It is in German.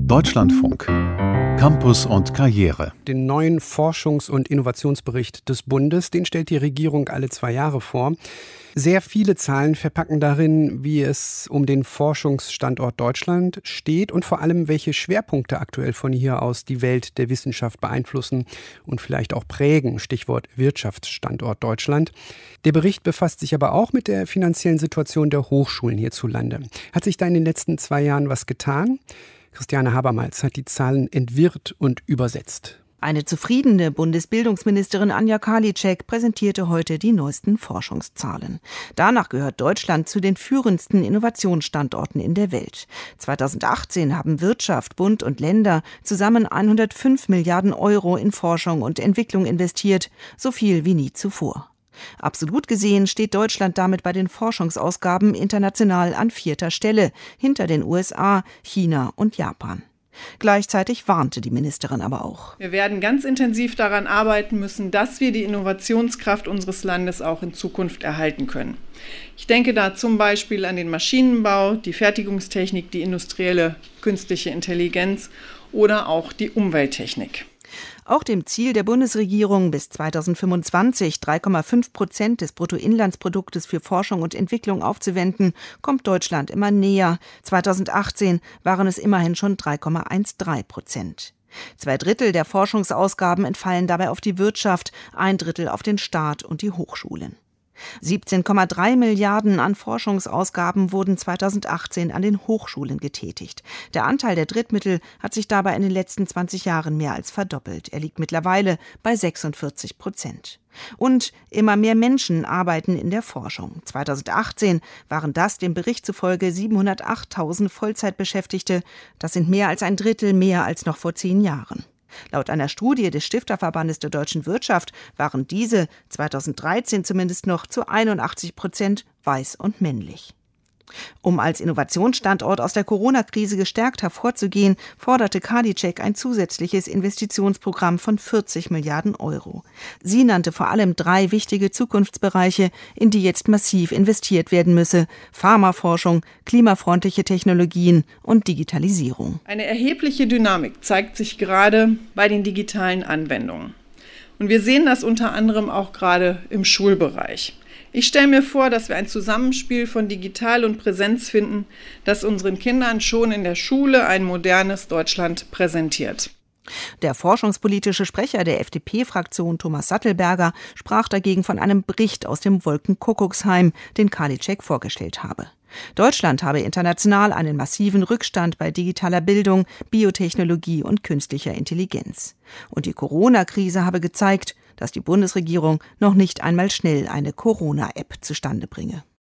Deutschlandfunk. Campus und Karriere. Den neuen Forschungs- und Innovationsbericht des Bundes, den stellt die Regierung alle 2 Jahre vor. Sehr viele Zahlen verpacken darin, wie es um den Forschungsstandort Deutschland steht und vor allem, welche Schwerpunkte aktuell von hier aus die Welt der Wissenschaft beeinflussen und vielleicht auch prägen. Stichwort Wirtschaftsstandort Deutschland. Der Bericht befasst sich aber auch mit der finanziellen Situation der Hochschulen hierzulande. Hat sich da in den letzten 2 Jahren was getan? Christiane Habermals hat die Zahlen entwirrt und übersetzt. Eine zufriedene Bundesbildungsministerin Anja Karliczek präsentierte heute die neuesten Forschungszahlen. Danach gehört Deutschland zu den führendsten Innovationsstandorten in der Welt. 2018 haben Wirtschaft, Bund und Länder zusammen 105 Milliarden Euro in Forschung und Entwicklung investiert, so viel wie nie zuvor. Absolut gesehen steht Deutschland damit bei den Forschungsausgaben international an 4. Stelle, hinter den USA, China und Japan. Gleichzeitig warnte die Ministerin aber auch. Wir werden ganz intensiv daran arbeiten müssen, dass wir die Innovationskraft unseres Landes auch in Zukunft erhalten können. Ich denke da zum Beispiel an den Maschinenbau, die Fertigungstechnik, die industrielle künstliche Intelligenz oder auch die Umwelttechnik. Auch dem Ziel der Bundesregierung, bis 2025 3,5% des Bruttoinlandsproduktes für Forschung und Entwicklung aufzuwenden, kommt Deutschland immer näher. 2018 waren es immerhin schon 3,13%. 2/3 der Forschungsausgaben entfallen dabei auf die Wirtschaft, 1/3 auf den Staat und die Hochschulen. 17,3 Milliarden an Forschungsausgaben wurden 2018 an den Hochschulen getätigt. Der Anteil der Drittmittel hat sich dabei in den letzten 20 Jahren mehr als verdoppelt. Er liegt mittlerweile bei 46%. Und immer mehr Menschen arbeiten in der Forschung. 2018 waren das dem Bericht zufolge 708.000 Vollzeitbeschäftigte. Das sind mehr als 1/3 mehr als noch vor 10 Jahren. Laut einer Studie des Stifterverbandes der deutschen Wirtschaft waren diese 2013 zumindest noch zu 81% weiß und männlich. Um als Innovationsstandort aus der Corona-Krise gestärkt hervorzugehen, forderte Karliczek ein zusätzliches Investitionsprogramm von 40 Milliarden Euro. Sie nannte vor allem 3 wichtige Zukunftsbereiche, in die jetzt massiv investiert werden müsse: Pharmaforschung, klimafreundliche Technologien und Digitalisierung. Eine erhebliche Dynamik zeigt sich gerade bei den digitalen Anwendungen. Und wir sehen das unter anderem auch gerade im Schulbereich. Ich stelle mir vor, dass wir ein Zusammenspiel von Digital und Präsenz finden, das unseren Kindern schon in der Schule ein modernes Deutschland präsentiert. Der forschungspolitische Sprecher der FDP-Fraktion, Thomas Sattelberger, sprach dagegen von einem Bericht aus dem Wolkenkuckucksheim, den Karliczek vorgestellt habe. Deutschland habe international einen massiven Rückstand bei digitaler Bildung, Biotechnologie und künstlicher Intelligenz. Und die Corona-Krise habe gezeigt, dass die Bundesregierung noch nicht einmal schnell eine Corona-App zustande bringe.